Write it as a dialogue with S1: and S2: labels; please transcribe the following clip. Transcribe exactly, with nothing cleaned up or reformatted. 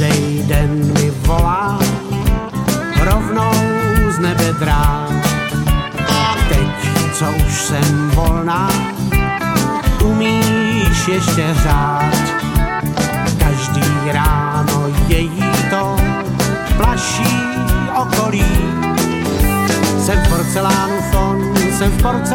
S1: každý den mi volá rovnou z nebe drát. Teď, co už jsem volná, umíš ještě hřát. Každý ráno její to plaší okolí. Jsem v porcelánu fon, jsem v porcelánu